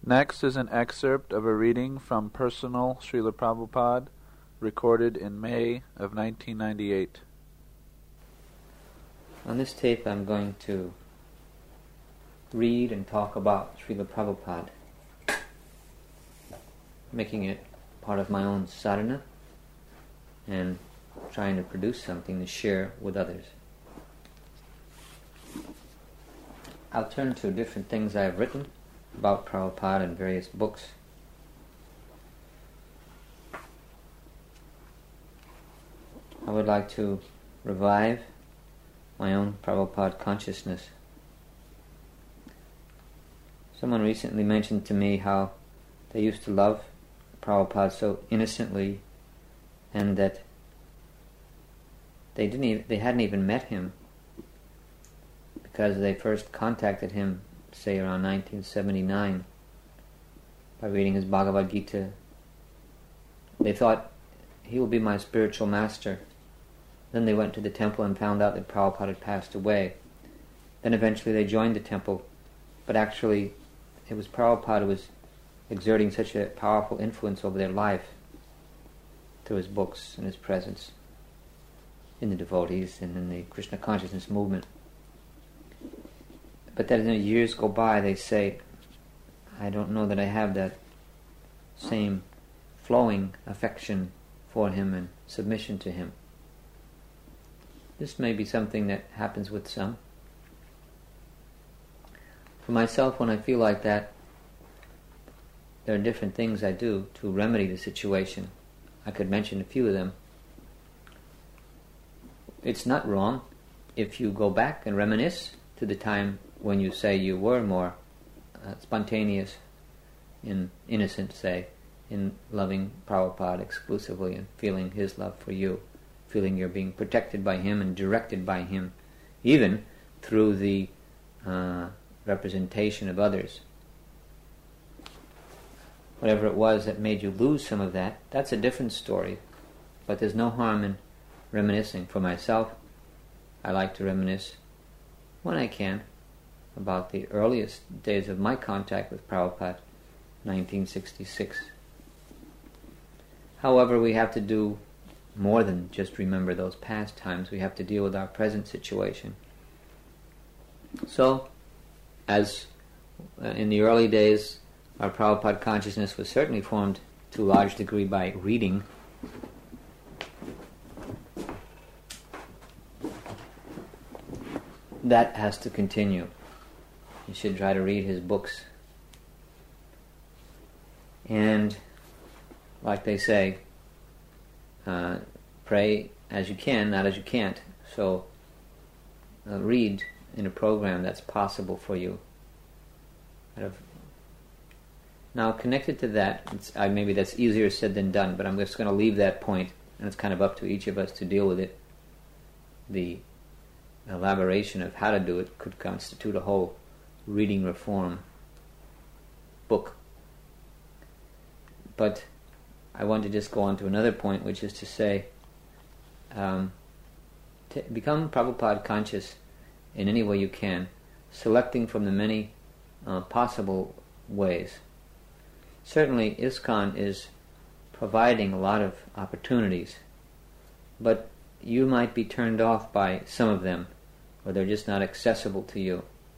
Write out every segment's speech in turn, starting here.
Next is an excerpt of a reading from Personal Srila Prabhupada, recorded in May of 1998. On this tape I'm going to read and talk about Srila Prabhupada, making it part of my own sadhana and trying to produce something to share with others. I'll turn to different things I've written about Prabhupada in various books. I would like to revive my own Prabhupada consciousness. Someone recently mentioned to me how they used to love Prabhupada so innocently, and that they hadn't even met him, because they first contacted him, say around 1979, by reading his Bhagavad Gita. They thought, he will be my spiritual master. Then they went to the temple and found out that Prabhupada had passed away. Then eventually they joined the temple, but actually it was Prabhupada who was exerting such a powerful influence over their life through his books and his presence in the devotees and in the Krishna consciousness movement. But then as years go by, they say, I don't know that I have that same flowing affection for him and submission to him. This may be something that happens with some. For myself, when I feel like that, there are different things I do to remedy the situation. I could mention a few of them. It's not wrong if you go back and reminisce to the time when you say you were more spontaneous and innocent, say, in loving Prabhupada exclusively and feeling his love for you, feeling you're being protected by him and directed by him, even through the representation of others. Whatever it was that made you lose some of that, that's a different story. But there's no harm in reminiscing. For myself, I like to reminisce when I can about the earliest days of my contact with Prabhupada, 1966. However, we have to do more than just remember those past times. We have to deal with our present situation. So, as in the early days, our Prabhupada consciousness was certainly formed to a large degree by reading. That has to continue. You should try to read his books. And, like they say, pray as you can, not as you can't. So, read in a program that's possible for you. Now, connected to that, maybe that's easier said than done, but I'm just going to leave that point, and it's kind of up to each of us to deal with it. The elaboration of how to do it could constitute a whole reading reform book. But I want to just go on to another point, which is to say, become Prabhupada conscious in any way you can, selecting from the many possible ways. Certainly ISKCON is providing a lot of opportunities, but you might be turned off by some of them, or they're just not accessible to you.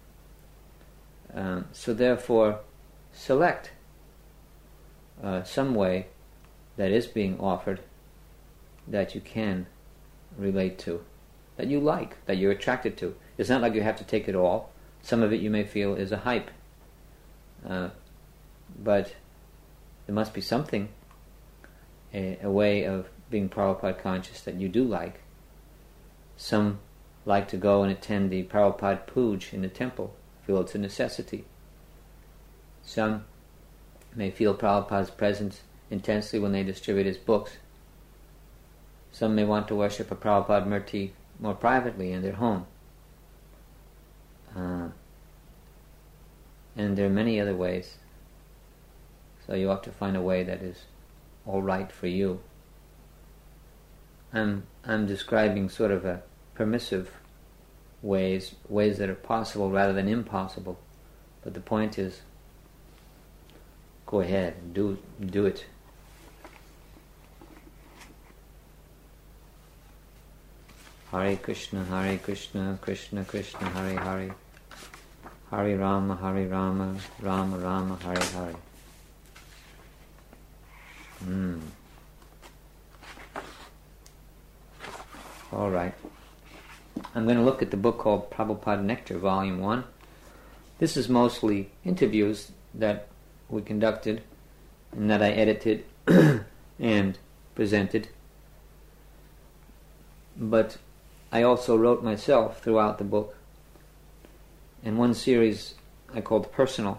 So therefore, select some way that is being offered that you can relate to, that you like, that you're attracted to. It's not like you have to take it all. Some of it you may feel is a hype. But there must be something, a way of being Prabhupada conscious that you do like. Some like to go and attend the Prabhupada Puja in the temple, feel it's a necessity. Some may feel Prabhupada's presence intensely when they distribute his books. Some may want to worship a Prabhupada Murti more privately in their home. And there are many other ways. So you ought to find a way that is all right for you. I'm describing sort of a permissive ways that are possible rather than impossible. But the point is, go ahead, do it. Hare Krishna, Krishna Krishna, Hare Hare, Hare Rama, Rama Rama, Hare Hare. All right. I'm going to look at the book called Prabhupada Nectar, Volume 1. This is mostly interviews that we conducted and that I edited and presented. But I also wrote myself throughout the book. And one series I called Personal.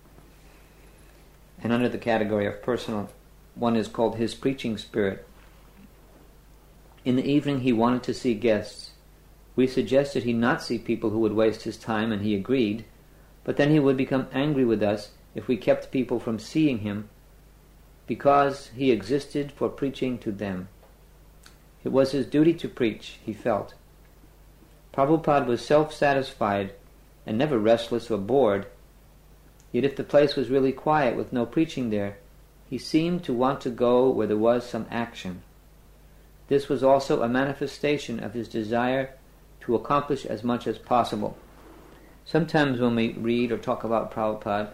And under the category of Personal, one is called His Preaching Spirit. In the evening he wanted to see guests. We suggested he not see people who would waste his time, and he agreed, but then he would become angry with us if we kept people from seeing him, because he existed for preaching to them. It was his duty to preach, he felt. Prabhupada was self-satisfied and never restless or bored, yet if the place was really quiet with no preaching there, he seemed to want to go where there was some action. This was also a manifestation of his desire to accomplish as much as possible. Sometimes when we read or talk about Prabhupada,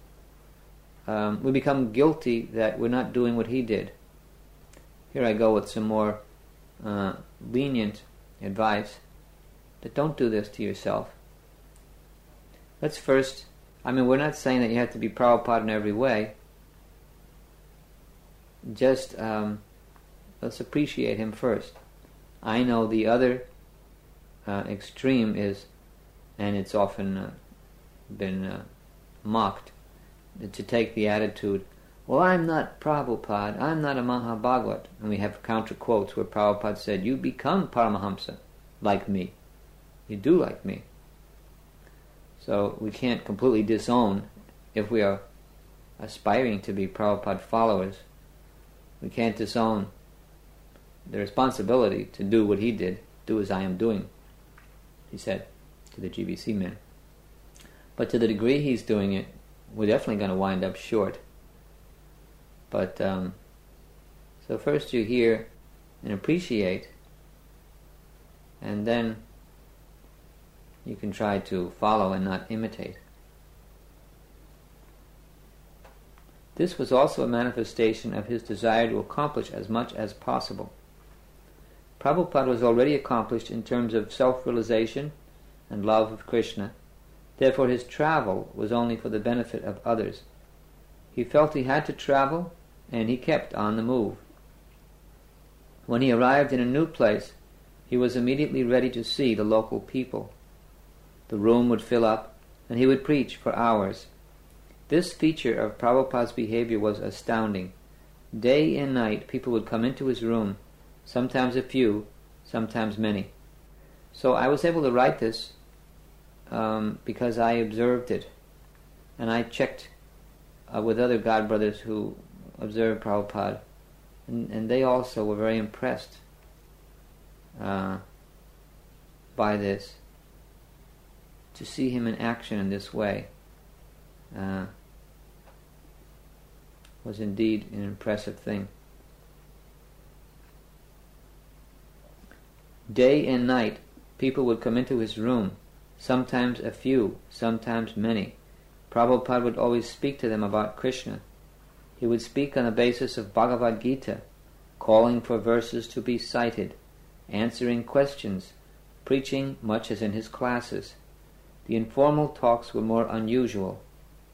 we become guilty that we're not doing what he did. Here I go with some more lenient advice, that don't do this to yourself. Let's first, we're not saying that you have to be Prabhupada in every way. Just let's appreciate him first. I know the other extreme is, and it's often been mocked, to take the attitude, well, I'm not Prabhupada, I'm not a Mahabhagavat. And we have counter quotes where Prabhupada said, you become Paramahamsa, like me. You do like me. So we can't completely disown, if we are aspiring to be Prabhupada followers, we can't disown the responsibility to do what he did, do as I am doing, he said to the GBC men. But to the degree he's doing it, we're definitely going to wind up short. But, so first you hear and appreciate, and then you can try to follow and not imitate. This was also a manifestation of his desire to accomplish as much as possible. Prabhupada was already accomplished in terms of self-realization and love of Krishna. Therefore his travel was only for the benefit of others. He felt he had to travel, and he kept on the move. When he arrived in a new place, he was immediately ready to see the local people. The room would fill up, and he would preach for hours. This feature of Prabhupada's behavior was astounding. Day and night people would come into his room, sometimes a few, sometimes many. So I was able to write this because I observed it, and I checked with other God brothers who observed Prabhupada, and they also were very impressed by this. To see him in action in this way was indeed an impressive thing. Day and night, people would come into his room, sometimes a few, sometimes many. Prabhupada would always speak to them about Krishna. He would speak on the basis of Bhagavad Gita, calling for verses to be cited, answering questions, preaching much as in his classes. The informal talks were more unusual.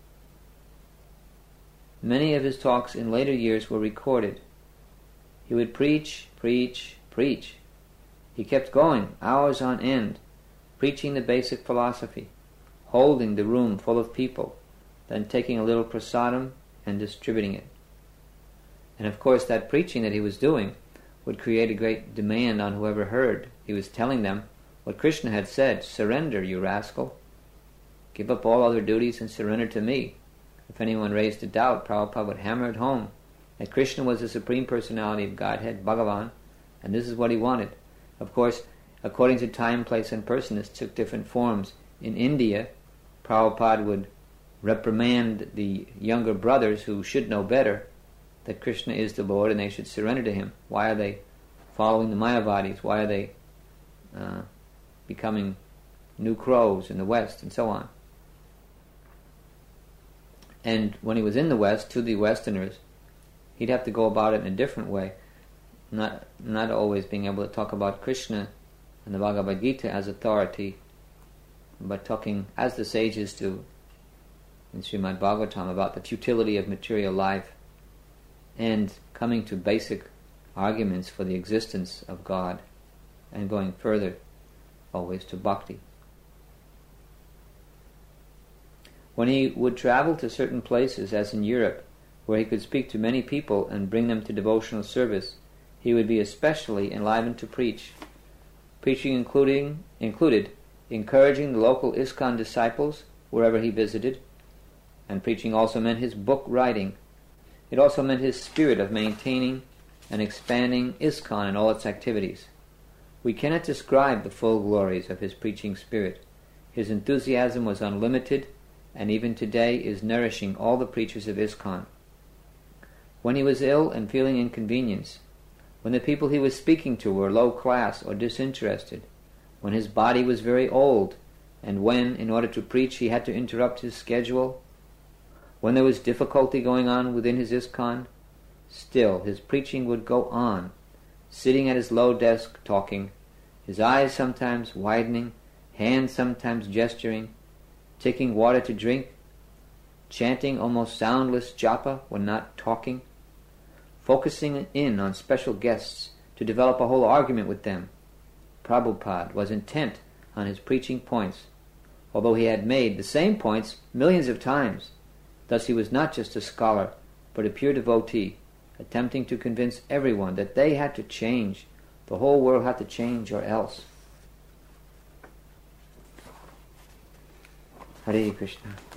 Many of his talks in later years were recorded. He would preach, preach, preach. He kept going, hours on end, preaching the basic philosophy, holding the room full of people, then taking a little prasadam and distributing it. And of course that preaching that he was doing would create a great demand on whoever heard. He was telling them what Krishna had said, surrender, you rascal. Give up all other duties and surrender to me. If anyone raised a doubt, Prabhupada would hammer it home that Krishna was the Supreme Personality of Godhead, Bhagavan, and this is what he wanted. Of course, according to time, place, and person, this took different forms. In India, Prabhupada would reprimand the younger brothers who should know better that Krishna is the Lord and they should surrender to Him. Why are they following the Mayavadis? Why are they becoming new crows in the West, and so on? And when he was in the West, to the Westerners, he'd have to go about it in a different way, not always being able to talk about Krishna and the Bhagavad Gita as authority, but talking, as the sages do in Srimad Bhagavatam, about the futility of material life and coming to basic arguments for the existence of God and going further always to bhakti. When he would travel to certain places, as in Europe, where he could speak to many people and bring them to devotional service, he would be especially enlivened to preach. Preaching included encouraging the local ISKCON disciples wherever he visited, and preaching also meant his book writing. It also meant his spirit of maintaining and expanding ISKCON and all its activities. We cannot describe the full glories of his preaching spirit. His enthusiasm was unlimited, and even today is nourishing all the preachers of ISKCON. When he was ill and feeling inconvenience, when the people he was speaking to were low class or disinterested, when his body was very old, and when, in order to preach, he had to interrupt his schedule, when there was difficulty going on within his ISKCON, still his preaching would go on, sitting at his low desk talking, his eyes sometimes widening, hands sometimes gesturing, taking water to drink, chanting almost soundless japa when not talking, focusing in on special guests to develop a whole argument with them. Prabhupada was intent on his preaching points, although he had made the same points millions of times. Thus he was not just a scholar, but a pure devotee, attempting to convince everyone that they had to change. The whole world had to change, or else. Hare Krishna.